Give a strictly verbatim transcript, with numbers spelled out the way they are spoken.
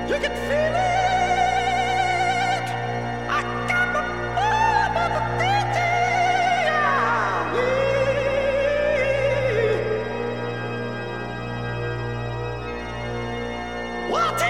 You can feel it. I got the bomb of the D J. What?